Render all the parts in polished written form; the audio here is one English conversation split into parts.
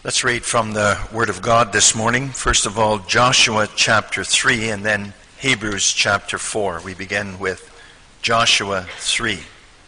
Let's read from the Word of God this morning. First of all, Joshua chapter 3 and then Hebrews chapter 4. We begin with Joshua 3.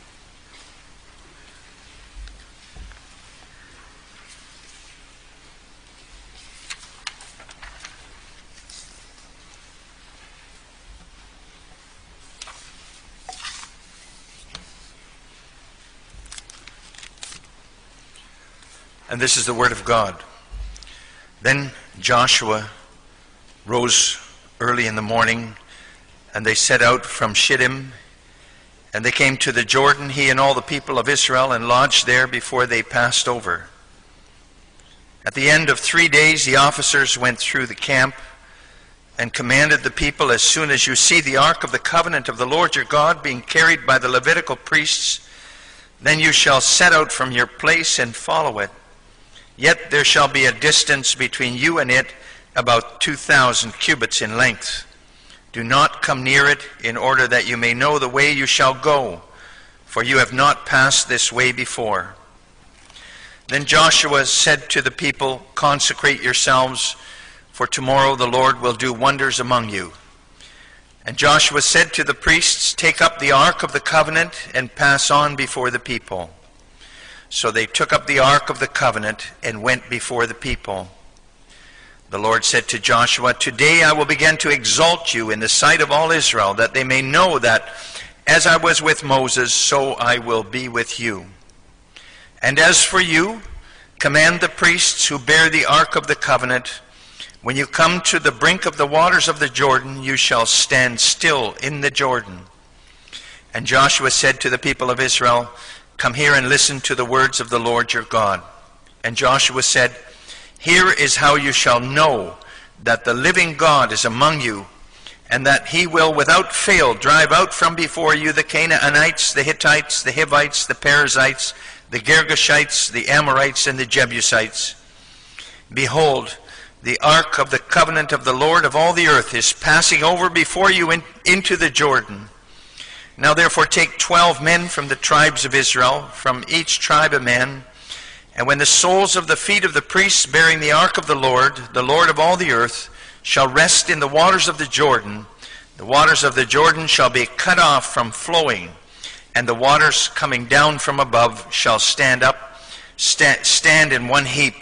And this is the word of God. Then Joshua rose early in the morning, and they set out from Shittim, and they came to the Jordan, he and all the people of Israel, and lodged there before they passed over. At the end of 3 days, the officers went through the camp and commanded the people, as soon as you see the ark of the covenant of the Lord your God being carried by the Levitical priests, then you shall set out from your place and follow it. Yet there shall be a distance between you and it, about 2,000 cubits in length. Do not come near it, in order that you may know the way you shall go, for you have not passed this way before. Then Joshua said to the people, consecrate yourselves, for tomorrow the Lord will do wonders among you. And Joshua said to the priests, take up the ark of the covenant and pass on before the people. So they took up the ark of the covenant and went before the people. The Lord said to Joshua, today I will begin to exalt you in the sight of all Israel, that they may know that as I was with Moses, so I will be with you. And as for you, command the priests who bear the ark of the covenant, when you come to the brink of the waters of the Jordan, you shall stand still in the Jordan. And Joshua said to the people of Israel, come here and listen to the words of the Lord your God. And Joshua said, here is how you shall know that the living God is among you, and that he will without fail drive out from before you the Canaanites, the Hittites, the Hivites, the Perizzites, the Girgashites, the Amorites, and the Jebusites. Behold, the ark of the covenant of the Lord of all the earth is passing over before you into the Jordan. Now therefore take 12 men from the tribes of Israel, from each tribe a man, and when the soles of the feet of the priests bearing the ark of the Lord of all the earth, shall rest in the waters of the Jordan waters of the Jordan shall be cut off from flowing, and the waters coming down from above shall stand in one heap.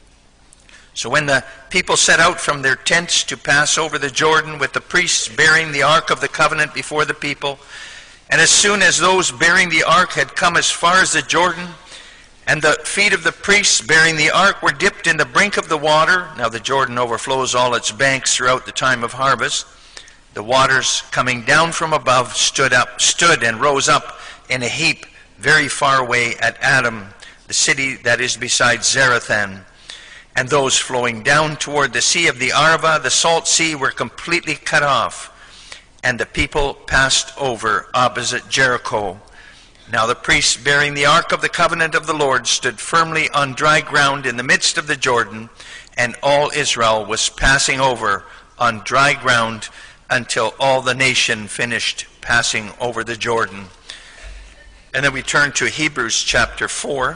So when the people set out from their tents to pass over the Jordan, with the priests bearing the ark of the covenant before the people, and as soon as those bearing the ark had come as far as the Jordan, and the feet of the priests bearing the ark were dipped in the brink of the water, now the Jordan overflows all its banks throughout the time of harvest, the waters coming down from above stood and rose up in a heap very far away at Adam, the city that is beside Zarethan. And those flowing down toward the sea of the Arava, the salt sea, were completely cut off. And the people passed over opposite Jericho. Now the priests bearing the ark of the covenant of the Lord stood firmly on dry ground in the midst of the Jordan, and all Israel was passing over on dry ground until all the nation finished passing over the Jordan. And then we turn to Hebrews chapter 4.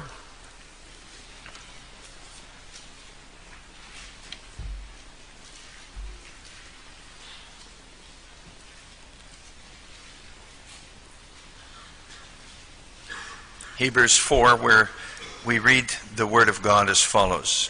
Hebrews 4, where we read the word of God as follows.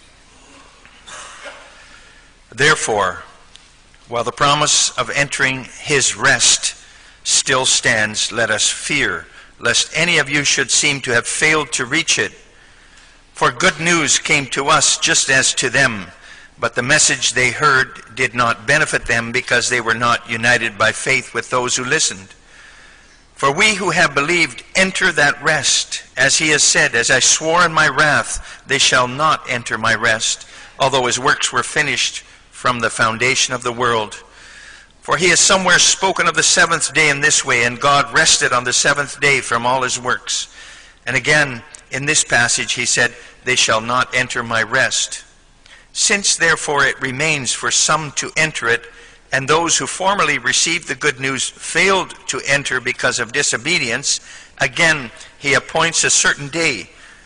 Therefore, while the promise of entering his rest still stands, let us fear, lest any of you should seem to have failed to reach it. For good news came to us just as to them, but the message they heard did not benefit them, because they were not united by faith with those who listened. For we who have believed enter that rest, as he has said, as I swore in my wrath, they shall not enter my rest, although his works were finished from the foundation of the world. For he has somewhere spoken of the seventh day in this way, and God rested on the seventh day from all his works. And again, in this passage he said, they shall not enter my rest. Since therefore it remains for some to enter it, and those who formerly received the good news failed to enter because of disobedience, again he appoints a certain day,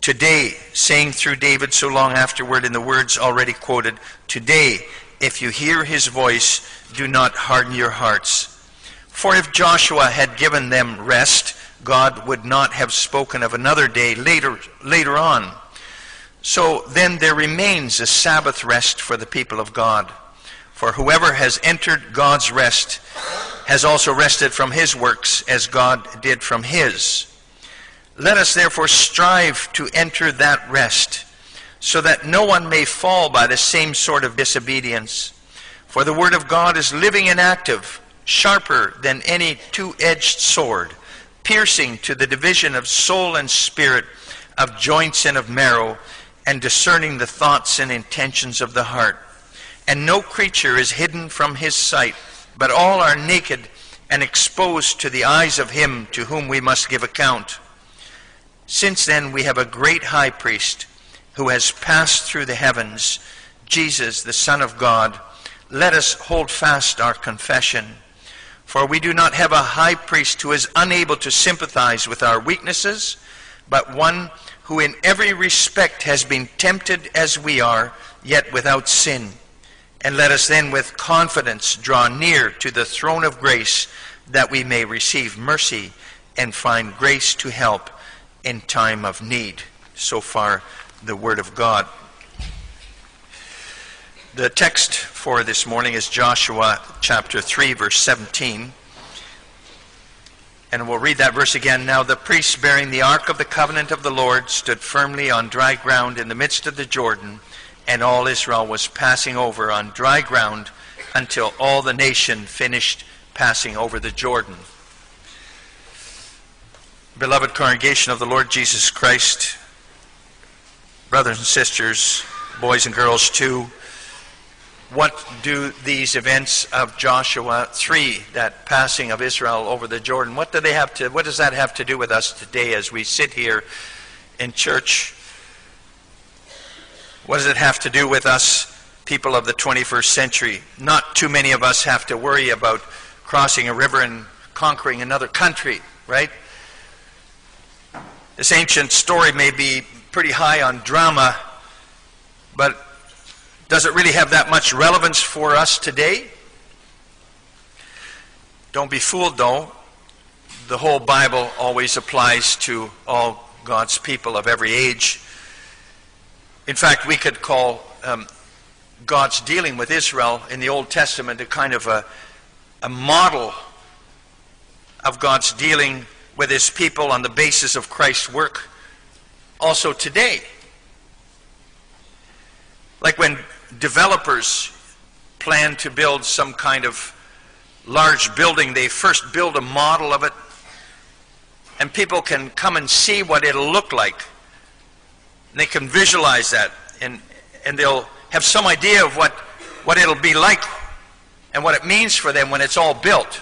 Today, saying through David so long afterward in the words already quoted, today, if you hear his voice, do not harden your hearts. For if Joshua had given them rest, God would not have spoken of another day later on. So then there remains a Sabbath rest for the people of God. For whoever has entered God's rest has also rested from his works as God did from his. Let us therefore strive to enter that rest, so that no one may fall by the same sort of disobedience. For the word of God is living and active, sharper than any two-edged sword, piercing to the division of soul and spirit, of joints and of marrow, and discerning the thoughts and intentions of the heart. And no creature is hidden from his sight, but all are naked and exposed to the eyes of him to whom we must give account. Since then we have a great high priest who has passed through the heavens, Jesus, the Son of God. Let us hold fast our confession. For we do not have a high priest who is unable to sympathize with our weaknesses, but one who in every respect has been tempted as we are, yet without sin. And let us then with confidence draw near to the throne of grace, that we may receive mercy and find grace to help in time of need. So far, the Word of God. The text for this morning is Joshua chapter 3, verse 17. And we'll read that verse again. Now the priests bearing the ark of the covenant of the Lord stood firmly on dry ground in the midst of the Jordan, and all Israel was passing over on dry ground until all the nation finished passing over the Jordan. Beloved congregation of the Lord Jesus Christ, brothers and sisters, boys and girls too, what do these events of Joshua 3, that passing of Israel over the Jordan, what does that have to do with us today as we sit here in church? What does it have to do with us, people of the 21st century? Not too many of us have to worry about crossing a river and conquering another country, right? This ancient story may be pretty high on drama, but does it really have that much relevance for us today? Don't be fooled, though. The whole Bible always applies to all God's people of every age. In fact, we could call God's dealing with Israel in the Old Testament a kind of a model of God's dealing with his people on the basis of Christ's work also today. Like when developers plan to build some kind of large building, they first build a model of it, and people can come and see what it'll look like. And they can visualize that, and they'll have some idea of what it'll be like and what it means for them when it's all built.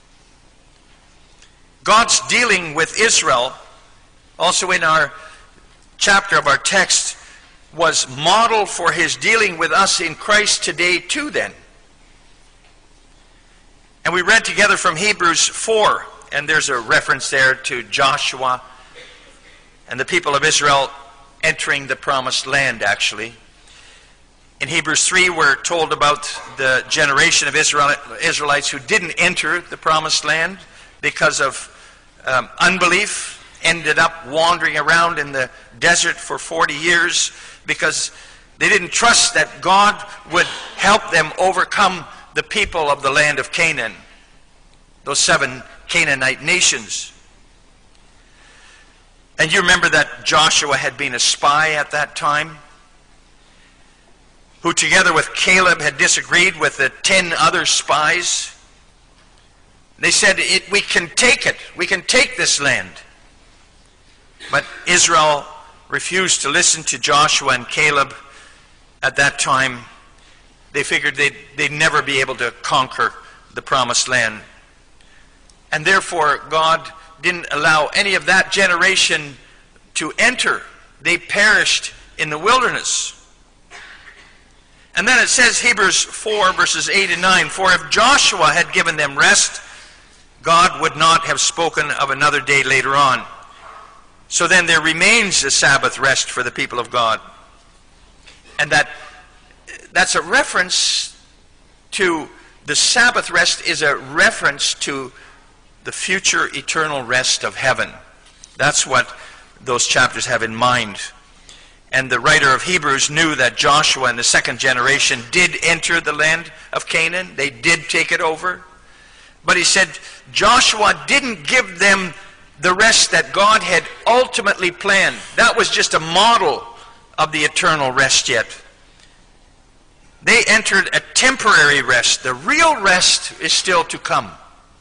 God's dealing with Israel, also in our chapter of our text, was model for his dealing with us in Christ today too then. And we read together from Hebrews 4, and there's a reference there to Joshua and the people of Israel entering the promised land, actually. In Hebrews 3, we're told about the generation of Israelites who didn't enter the promised land because of unbelief, ended up wandering around in the desert for 40 years because they didn't trust that God would help them overcome the people of the land of Canaan, those 7 Canaanite nations. And you remember that Joshua had been a spy at that time, who together with Caleb had disagreed with the 10 other spies. They said, we can take it. We can take this land. But Israel refused to listen to Joshua and Caleb at that time. They figured they'd never be able to conquer the promised land. And therefore, God didn't allow any of that generation to enter. They perished in the wilderness. And then it says, Hebrews 4, verses 8 and 9, for if Joshua had given them rest, God would not have spoken of another day later on. So then there remains a Sabbath rest for the people of God. And that's a reference to the Sabbath rest is a reference to the future eternal rest of heaven. That's what those chapters have in mind. And the writer of Hebrews knew that Joshua and the second generation did enter the land of Canaan. They did take it over. But he said Joshua didn't give them the rest that God had ultimately planned. That was just a model of the eternal rest yet. They entered a temporary rest. The real rest is still to come.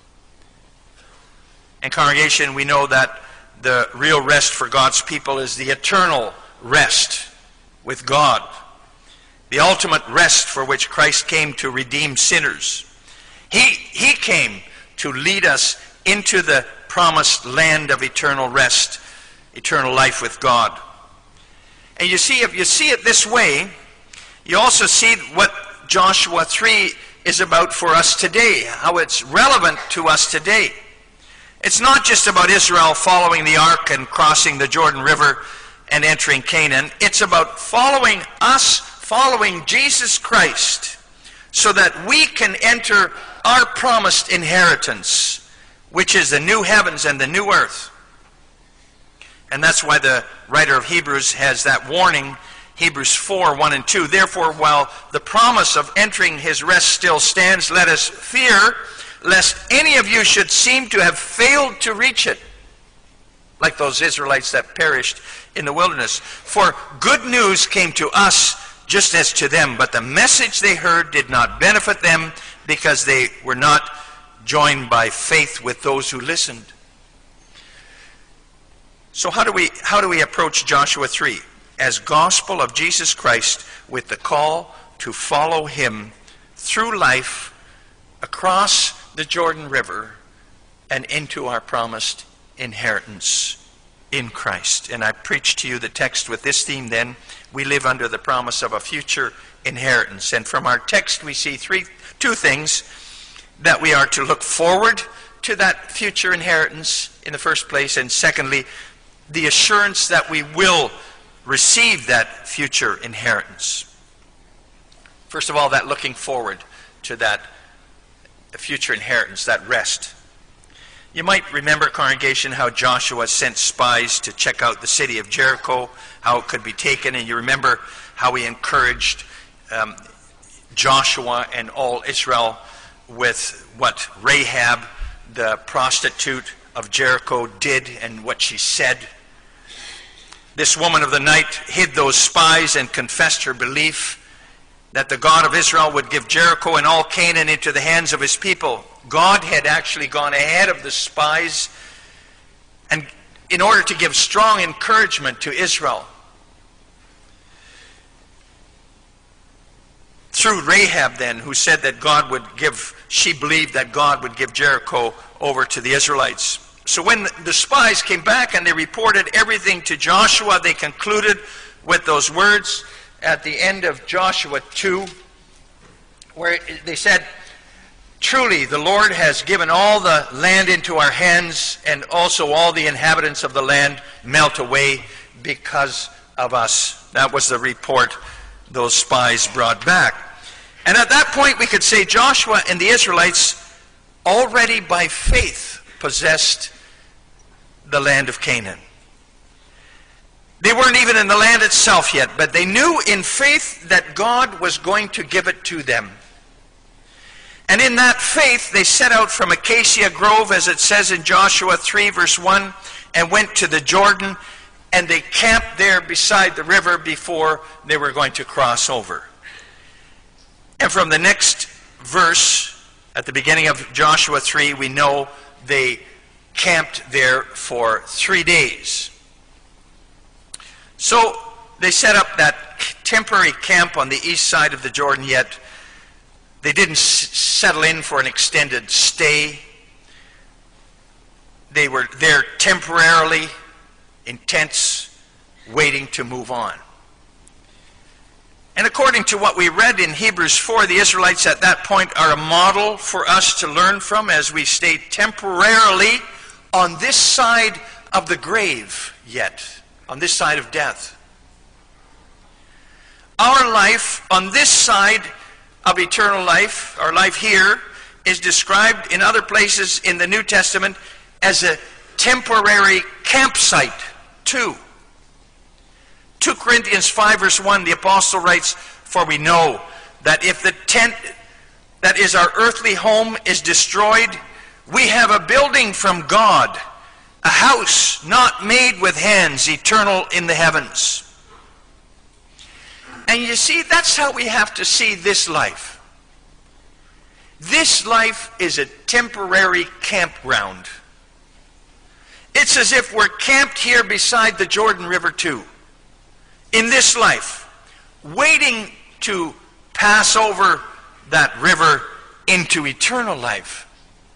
And congregation, we know that the real rest for God's people is the eternal rest with God. The ultimate rest for which Christ came to redeem sinners. He came to lead us into the promised land of eternal rest, eternal life with God. And you see, if you see it this way, you also see what Joshua 3 is about for us today, how it's relevant to us today. It's not just about Israel following the ark and crossing the Jordan River and entering Canaan. It's about following Jesus Christ, so that we can enter our promised inheritance, which is the new heavens and the new earth. And that's why the writer of Hebrews has that warning, Hebrews 4, 1 and 2. Therefore, while the promise of entering his rest still stands, let us fear lest any of you should seem to have failed to reach it, like those Israelites that perished in the wilderness. For good news came to us just as to them, but the message they heard did not benefit them, because they were not joined by faith with those who listened. So how do we approach Joshua 3? As gospel of Jesus Christ, with the call to follow him through life, across the Jordan River, and into our promised inheritance in Christ. And I preach to you the text with this theme then. We live under the promise of a future inheritance. And from our text we see two things: that we are to look forward to that future inheritance in the first place, and secondly, the assurance that we will receive that future inheritance. First of all, that looking forward to that future inheritance, that rest. You might remember, congregation, how Joshua sent spies to check out the city of Jericho, how it could be taken, and you remember how he encouraged Joshua and all Israel with what Rahab, the prostitute of Jericho, did and what she said. This woman of the night hid those spies and confessed her belief that the God of Israel would give Jericho and all Canaan into the hands of his people. God had actually gone ahead of the spies, and in order to give strong encouragement to Israel. Through Rahab then, who said that she believed that God would give Jericho over to the Israelites. So when the spies came back and they reported everything to Joshua, they concluded with those words at the end of Joshua 2, where they said, "Truly the Lord has given all the land into our hands, and also all the inhabitants of the land melt away because of us." That was the report those spies brought back. And at that point we could say Joshua and the Israelites already by faith possessed the land of Canaan. They weren't even in the land itself yet, but they knew in faith that God was going to give it to them. And in that faith, they set out from Acacia Grove, as it says in Joshua 3, verse 1, and went to the Jordan, and they camped there beside the river before they were going to cross over. And from the next verse, at the beginning of Joshua 3, we know they camped there for 3 days. So they set up that temporary camp on the east side of the Jordan, yet they didn't settle in for an extended stay. They were there temporarily, in tents, waiting to move on. And according to what we read in Hebrews 4, the Israelites at that point are a model for us to learn from as we stay temporarily on this side of the grave yet, on this side of death. Our life on this side of eternal life, our life here, is described in other places in the New Testament as a temporary campsite too. 2 Corinthians 5 verse 1, the apostle writes, "For we know that if the tent that is our earthly home is destroyed, we have a building from God, a house not made with hands, eternal in the heavens." And you see, that's how we have to see this life. This life is a temporary campground. It's as if we're camped here beside the Jordan River too, in this life, waiting to pass over that river into eternal life.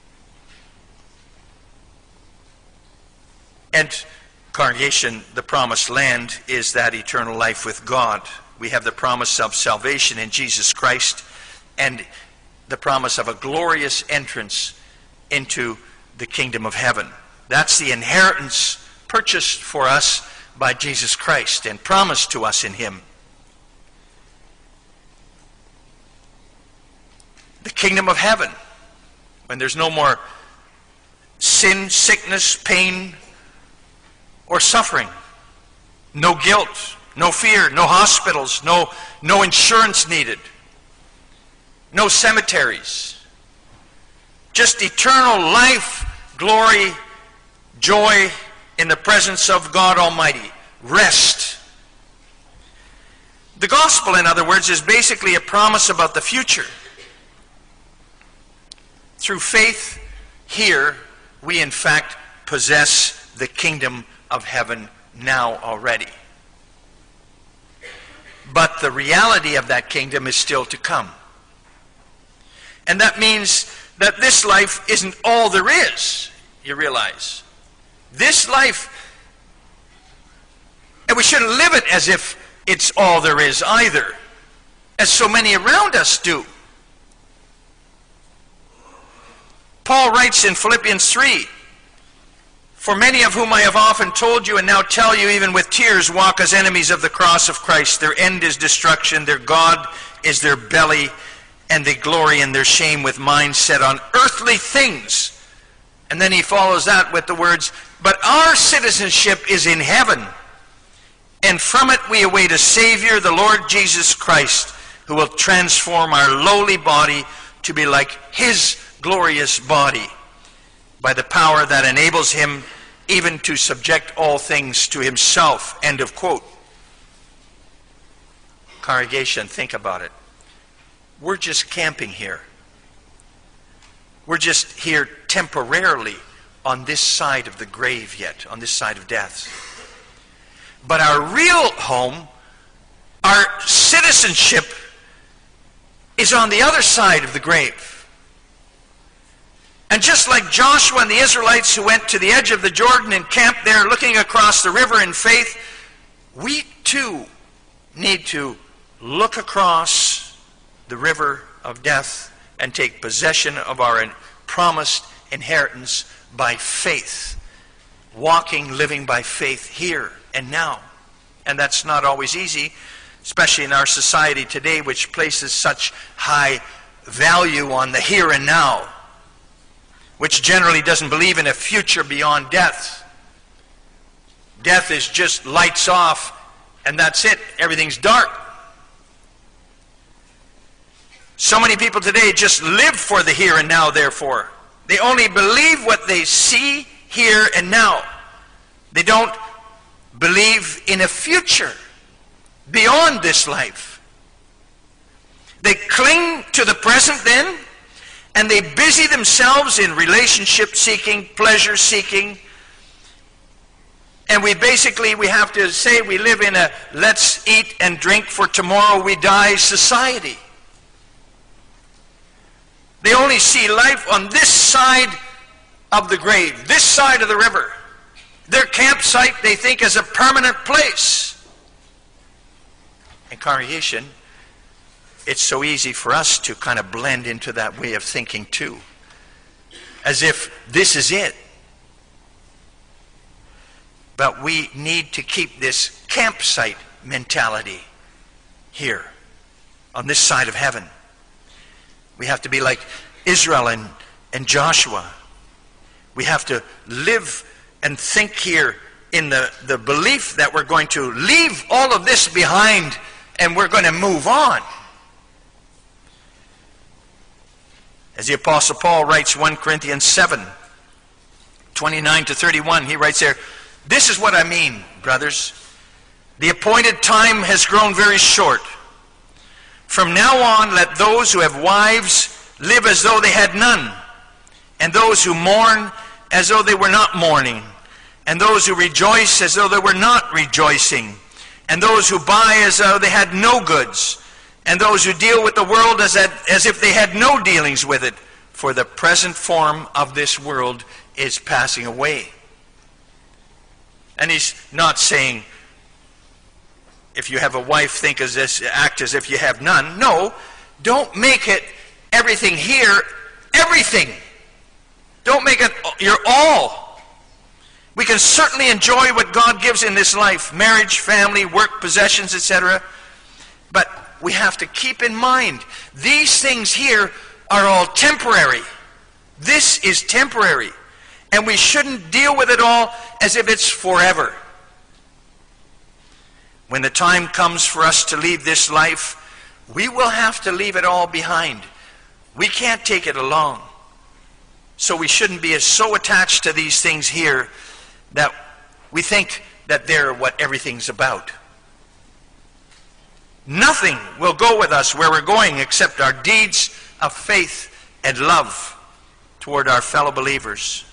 And congregation, the promised land is that eternal life with God. We have the promise of salvation in Jesus Christ and the promise of a glorious entrance into the kingdom of heaven. That's the inheritance purchased for us by Jesus Christ and promised to us in Him. The kingdom of heaven, when there's no more sin, sickness, pain, or suffering, no guilt, no fear, no hospitals, no insurance needed, no cemeteries. Just eternal life, glory, joy in the presence of God Almighty. Rest. The gospel, in other words, is basically a promise about the future. Through faith here, we in fact possess the kingdom of heaven now already. But the reality of that kingdom is still to come. And that means that this life isn't all there is, you realize. This life, and we shouldn't live it as if it's all there is either, as so many around us do. Paul writes in Philippians 3, "For many of whom I have often told you and now tell you even with tears walk as enemies of the cross of Christ. Their end is destruction, their God is their belly, and they glory in their shame with minds set on earthly things." And then he follows that with the words, "But our citizenship is in heaven, and from it we await a Savior, the Lord Jesus Christ, who will transform our lowly body to be like His glorious body, by the power that enables Him even to subject all things to Himself." End of quote. Congregation, think about it. We're just camping here. We're just here temporarily on this side of the grave yet, on this side of death. But our real home, our citizenship, is on the other side of the grave. And just like Joshua and the Israelites who went to the edge of the Jordan and camped there looking across the river in faith, we too need to look across the river of death and take possession of our promised inheritance by faith. Walking, living by faith here and now. And that's not always easy, especially in our society today, which places such high value on the here and now, which generally doesn't believe in a future beyond death. Death is just lights off, and that's it. Everything's dark. So many people today just live for the here and now, therefore. They only believe what they see here and now. They don't believe in a future beyond this life. They cling to the present then, and they busy themselves in relationship seeking, pleasure seeking. And we have to say we live in a let's eat and drink for tomorrow we die society. They only see life on this side of the grave, this side of the river. Their campsite they think is a permanent place. And congregation, it's so easy for us to kind of blend into that way of thinking too. As if this is it. But we need to keep this campsite mentality here on this side of heaven. We have to be like Israel and Joshua. We have to live and think here in the belief that we're going to leave all of this behind and we're going to move on. As the Apostle Paul writes 1 Corinthians 7, 29 to 31, he writes there, "This is what I mean, brothers. The appointed time has grown very short. From now on, let those who have wives live as though they had none, and those who mourn as though they were not mourning, and those who rejoice as though they were not rejoicing, and those who buy as though they had no goods, and those who deal with the world as if they had no dealings with it, for the present form of this world is passing away." And he's not saying, if you have a wife, act as if you have none. No, don't make it everything here, everything. Don't make it your all. We can certainly enjoy what God gives in this life, marriage, family, work, possessions, etc. But we have to keep in mind, these things here are all temporary. This is temporary. And we shouldn't deal with it all as if it's forever. When the time comes for us to leave this life, we will have to leave it all behind. We can't take it along. So we shouldn't be so attached to these things here that we think that they're what everything's about. Nothing will go with us where we're going except our deeds of faith and love toward our fellow believers.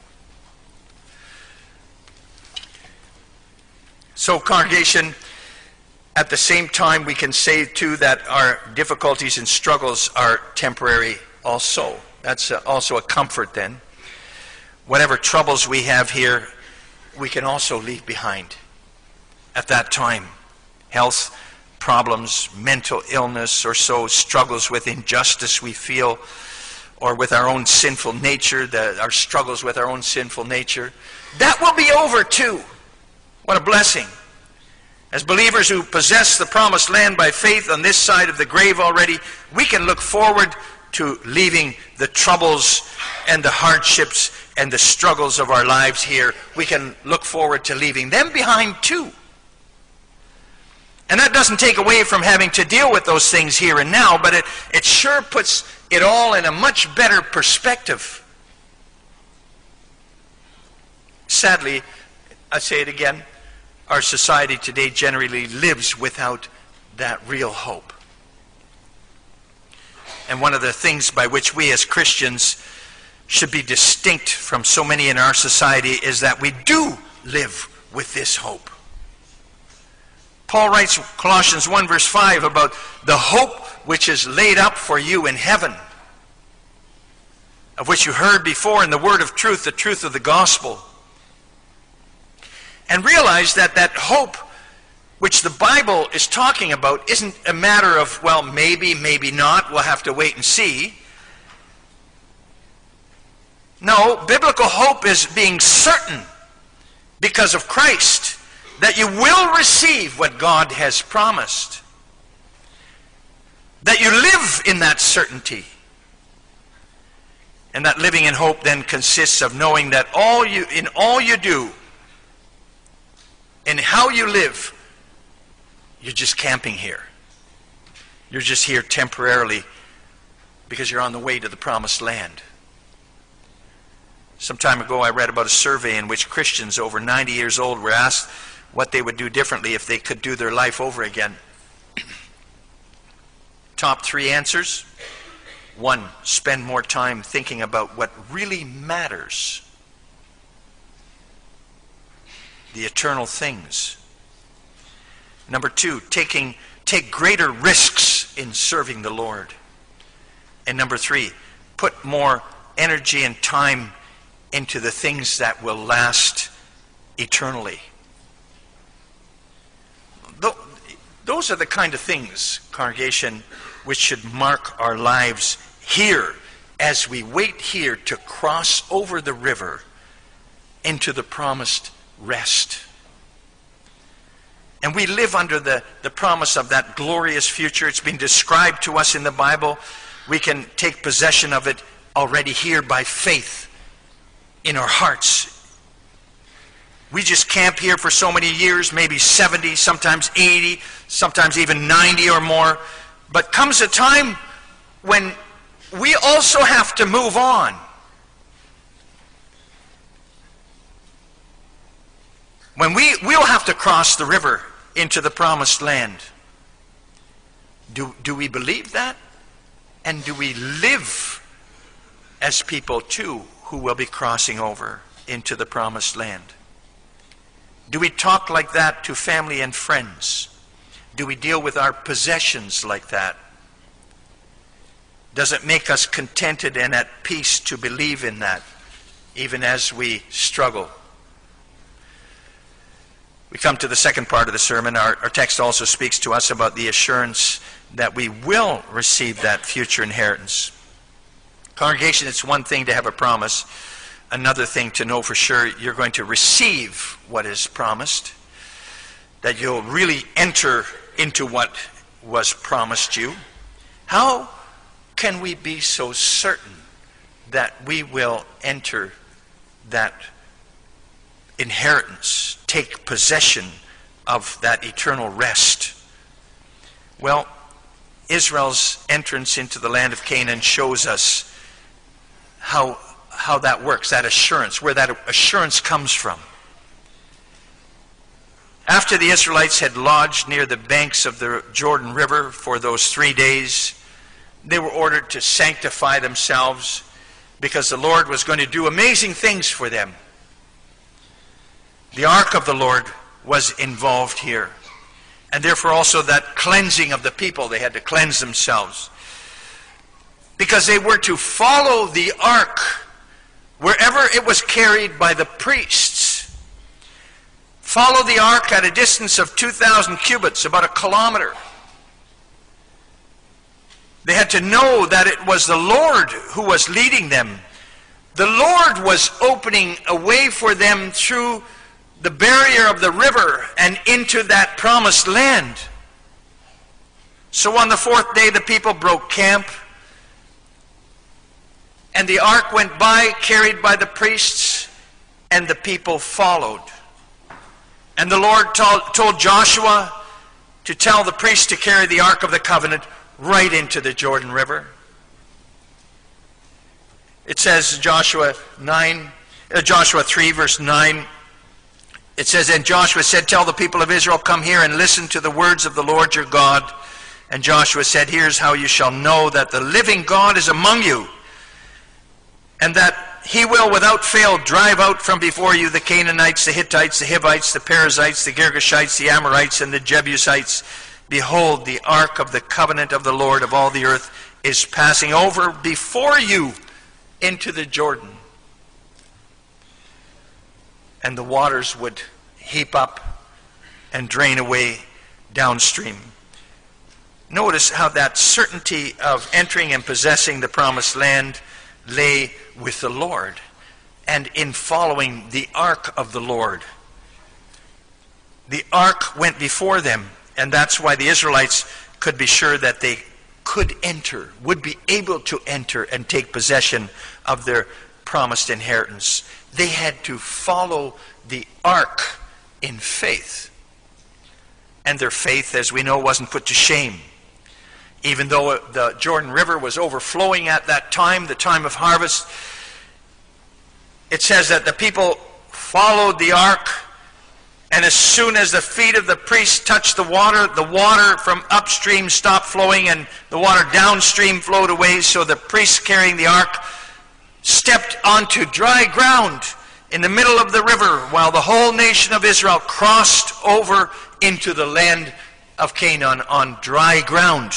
So, congregation, at the same time we can say too that our difficulties and struggles are temporary also. That's also a comfort then. Whatever troubles we have here, we can also leave behind at that time. Health problems, mental illness, or so, struggles with injustice we feel, or with our own sinful nature, our struggles with our own sinful nature. That will be over too. What a blessing. As believers who possess the promised land by faith on this side of the grave already, we can look forward to leaving the troubles and the hardships and the struggles of our lives here. We can look forward to leaving them behind too. And that doesn't take away from having to deal with those things here and now, but it sure puts it all in a much better perspective. Sadly, I say it again, our society today generally lives without that real hope. And one of the things by which we as Christians should be distinct from so many in our society is that we do live with this hope. Paul writes Colossians 1 verse 5 about the hope which is laid up for you in heaven, of which you heard before in the word of truth, the truth of the gospel. And realize that that hope which the Bible is talking about isn't a matter of, well, maybe, maybe not, we'll have to wait and see. No, biblical hope is being certain because of Christ that you will receive what God has promised. That you live in that certainty. And that living in hope then consists of knowing that in all you do, in how you live, you're just camping here. You're just here temporarily because you're on the way to the promised land. Some time ago I read about a survey in which Christians over 90 years old were asked what they would do differently if they could do their life over again. Top 3 answers. 1, spend more time thinking about what really matters. The eternal things. Number 2, take greater risks in serving the Lord. And number 3, put more energy and time into the things that will last eternally. Those are the kind of things, congregation, which should mark our lives here as we wait here to cross over the river into the promised rest. And we live under the promise of that glorious future. It's been described to us in the Bible. We can take possession of it already here by faith in our hearts. We just camp here for so many years, maybe 70, sometimes 80, sometimes even 90 or more. But comes a time when we also have to move on. When we'll have to cross the river into the promised land. Do we believe that? And do we live as people too who will be crossing over into the promised land? Do we talk like that to family and friends? Do we deal with our possessions like that? Does it make us contented and at peace to believe in that, even as we struggle? We come to the second part of the sermon. Our text also speaks to us about the assurance that we will receive that future inheritance. Congregation, it's one thing to have a promise, another thing to know for sure you're going to receive what is promised, that you'll really enter into what was promised you. How can we be so certain that we will enter that inheritance, take possession of that eternal rest? Well, Israel's entrance into the land of Canaan shows us how that works, that assurance, where that assurance comes from. After the Israelites had lodged near the banks of the Jordan River for those 3 days, they were ordered to sanctify themselves because the Lord was going to do amazing things for them. The ark of the Lord was involved here. And therefore also that cleansing of the people. They had to cleanse themselves. Because they were to follow the ark wherever it was carried by the priests. Follow the ark at a distance of 2,000 cubits, about 1 kilometer. They had to know that it was the Lord who was leading them. The Lord was opening a way for them through the barrier of the river and into that promised land. So on the 4th day, the people broke camp, and the ark went by, carried by the priests, and the people followed. And the Lord told Joshua to tell the priests to carry the ark of the covenant right into the Jordan River. It says Joshua 3 verse 9, it says, "And Joshua said, tell the people of Israel, come here and listen to the words of the Lord your God. And Joshua said, here's how you shall know that the living God is among you, and that he will without fail drive out from before you the Canaanites, the Hittites, the Hivites, the Perizzites, the Girgashites, the Amorites, and the Jebusites. Behold, the ark of the covenant of the Lord of all the earth is passing over before you into the Jordan." And the waters would heap up and drain away downstream. Notice how that certainty of entering and possessing the promised land lay with the Lord and in following the ark of the Lord. The ark went before them, and that's why the Israelites could be sure that they could enter, would be able to enter and take possession of their promised inheritance. They had to follow the ark in faith. And their faith, as we know, wasn't put to shame. Even though the Jordan River was overflowing at that time, the time of harvest, it says that the people followed the ark, and as soon as the feet of the priests touched the water from upstream stopped flowing and the water downstream flowed away, so the priests carrying the ark stepped onto dry ground in the middle of the river while the whole nation of Israel crossed over into the land of Canaan on dry ground.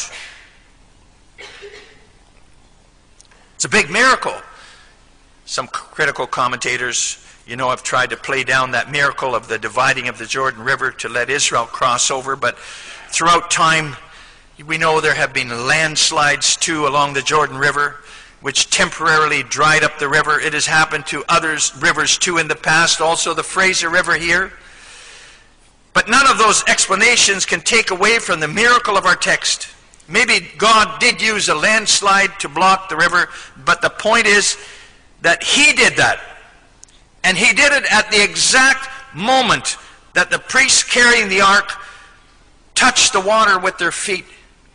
It's a big miracle. Some critical commentators, have tried to play down that miracle of the dividing of the Jordan River to let Israel cross over, but throughout time, we know there have been landslides too along the Jordan River, which temporarily dried up the river. It has happened to other rivers too in the past, also the Fraser River here. But none of those explanations can take away from the miracle of our text. Maybe God did use a landslide to block the river, but the point is that He did that. And He did it at the exact moment that the priests carrying the ark touched the water with their feet.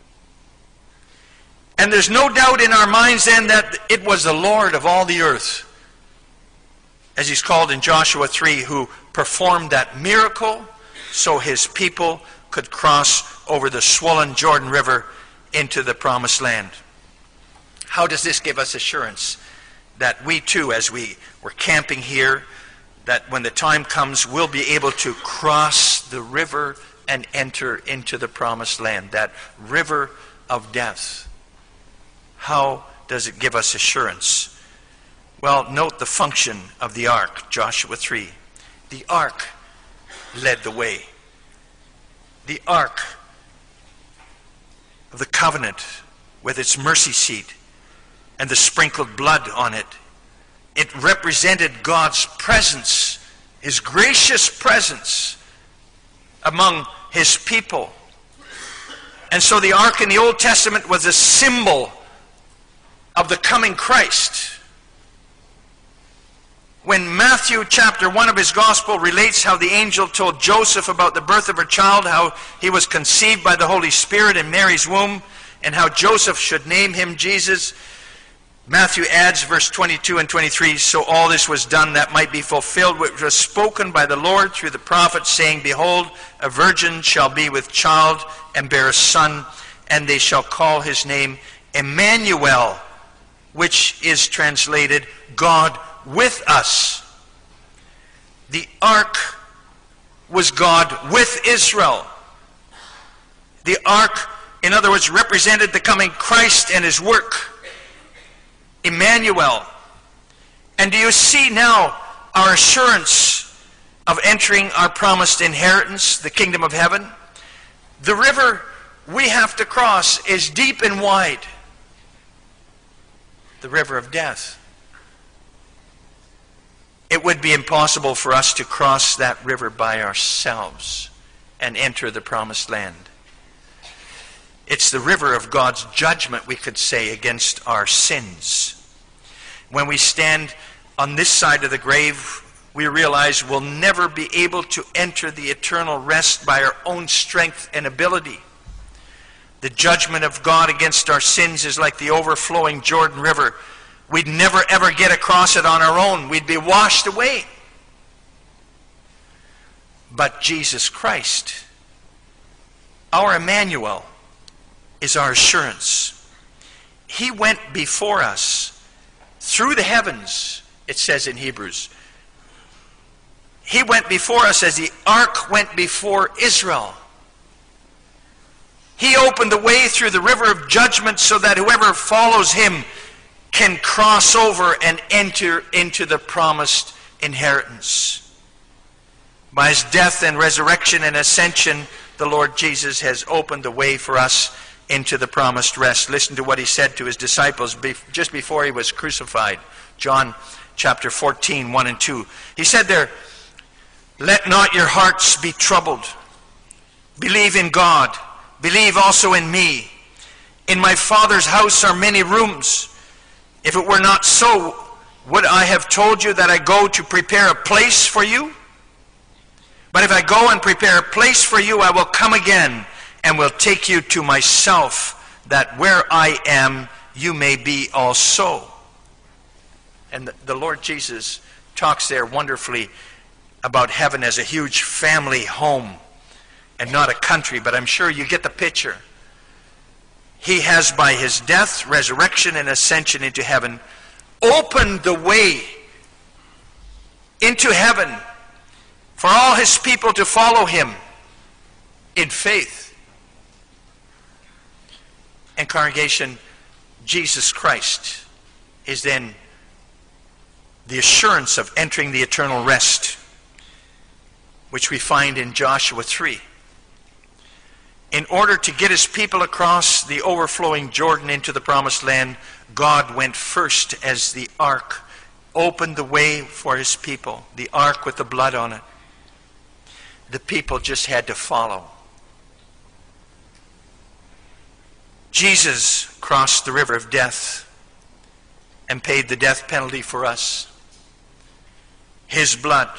And there's no doubt in our minds then that it was the Lord of all the earth, as He's called in Joshua 3, who performed that miracle so His people could cross over the swollen Jordan River into the promised land. How does this give us assurance that we too, as we were camping here, that when the time comes, we'll be able to cross the river and enter into the promised land, that river of death? How does it give us assurance? Well, note the function of the ark, Joshua 3. The ark led the way. The ark of the covenant with its mercy seat and the sprinkled blood on it. It represented God's presence, His gracious presence among His people. And so the ark in the Old Testament was a symbol of the coming Christ. When Matthew chapter 1 of his gospel relates how the angel told Joseph about the birth of her child, how he was conceived by the Holy Spirit in Mary's womb, and how Joseph should name him Jesus, Matthew adds verse 22 and 23, so all this was done that might be fulfilled which was spoken by the Lord through the prophet, saying, Behold, a virgin shall be with child and bear a son, and they shall call his name Emmanuel, which is translated God with us. The ark was God with Israel. The ark, in other words, represented the coming Christ and His work. Emmanuel. And do you see now our assurance of entering our promised inheritance, the kingdom of heaven? The river we have to cross is deep and wide. The river of death. It would be impossible for us to cross that river by ourselves and enter the promised land. It's the river of God's judgment, we could say, against our sins. When we stand on this side of the grave, we realize we'll never be able to enter the eternal rest by our own strength and ability. The judgment of God against our sins is like the overflowing Jordan River. We'd never ever get across it on our own. We'd be washed away. But Jesus Christ, our Emmanuel, is our assurance. He went before us through the heavens, it says in Hebrews. He went before us as the ark went before Israel. He opened the way through the river of judgment so that whoever follows Him can cross over and enter into the promised inheritance. By His death and resurrection and ascension, the Lord Jesus has opened the way for us into the promised rest. Listen to what He said to His disciples just before He was crucified. John chapter 14, 1 and 2. He said there, Let not your hearts be troubled. Believe in God. Believe also in me. In my Father's house are many rooms. If it were not so, would I have told you that I go to prepare a place for you? But if I go and prepare a place for you, I will come again and will take you to myself, that where I am, you may be also. And the Lord Jesus talks there wonderfully about heaven as a huge family home and not a country, but I'm sure you get the picture. He has, by His death, resurrection, and ascension into heaven, opened the way into heaven for all His people to follow Him in faith. And congregation, Jesus Christ is then the assurance of entering the eternal rest, which we find in Joshua 3. in order to get his people across the overflowing Jordan into the promised land, God went first as the ark, opened the way for his people, the ark with the blood on it. The people just had to follow. Jesus crossed the river of death and paid the death penalty for us. His blood.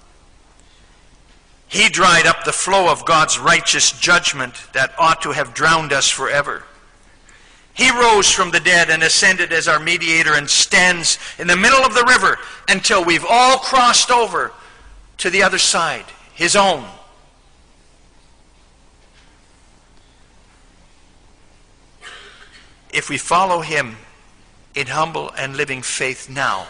He dried up the flow of God's righteous judgment that ought to have drowned us forever. He rose from the dead and ascended as our mediator and stands in the middle of the river until we've all crossed over to the other side, his own. If we follow him in humble and living faith now,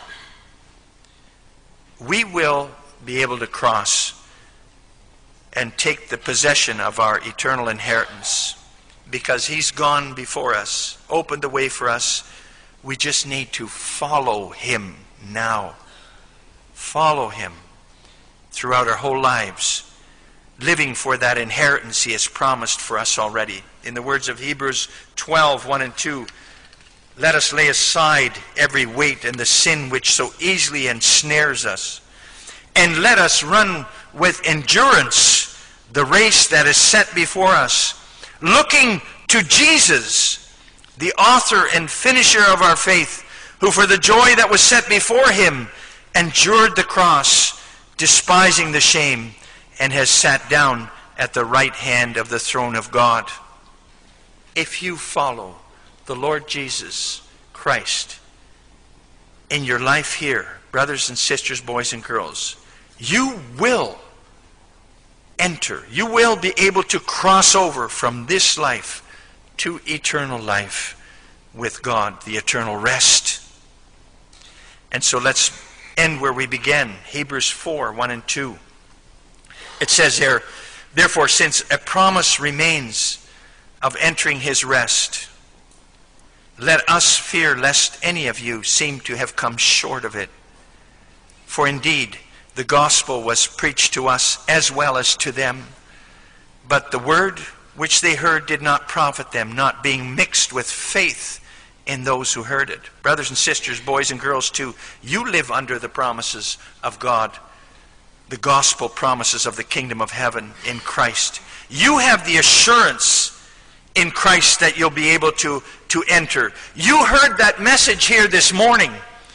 we will be able to cross and take the possession of our eternal inheritance, because he's gone before us, opened the way for us. We just need to follow him now. Follow him throughout our whole lives, living for that inheritance he has promised for us already. In the words of Hebrews 12, 1 and 2, let us lay aside every weight and the sin which so easily ensnares us, and let us run with endurance the race that is set before us, looking to Jesus, the author and finisher of our faith, who for the joy that was set before him endured the cross, despising the shame, and has sat down at the right hand of the throne of God. If you follow the Lord Jesus Christ in your life here, brothers and sisters, boys and girls, you will enter, you will be able to cross over from this life to eternal life with God, the eternal rest. And so let's end where we began, Hebrews 4, 1 and 2. It says there, therefore, since a promise remains of entering his rest, let us fear lest any of you seem to have come short of it. For indeed, the gospel was preached to us as well as to them, but the word which they heard did not profit them, not being mixed with faith in those who heard it. Brothers and sisters, boys and girls too, you live under the promises of God, the gospel promises of the kingdom of heaven in Christ. You have the assurance in Christ that you'll be able to enter. You heard that message here this morning.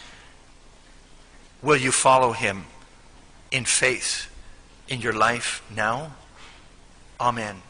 Will you follow him in faith in your life now? Amen.